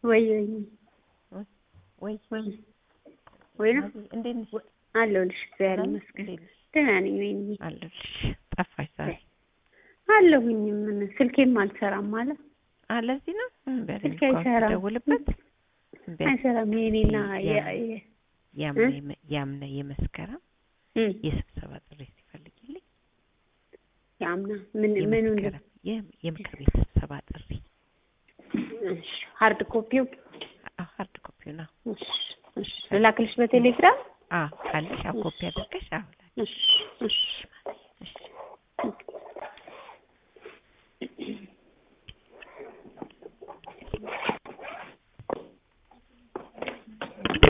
ወይ ወይ ወይ ነው እንዴት ነሽ? አለሁልሽ እግዚአብሔር ይመስገን ደህና ነኝ። ወይ አለሁልሽ። ጠፋሽ ዛሬ? አለሁኝ። ምን ስልኬም አልሰራም ማለት ለዚህ ነው ስልኬ አይሰራም። ደውልበት አይሰራም። የኔና ያምነ የመስከረም የስብሰባ ጥሪ ሲፈልግልኝ ያምና ምን የምክር ቤት ስብሰባ ጥሪ ሃርድ ኮፒው ነው። ላክልሽ በቴሌግራም ካለሽ ኮፒ አድርገሽ እሺ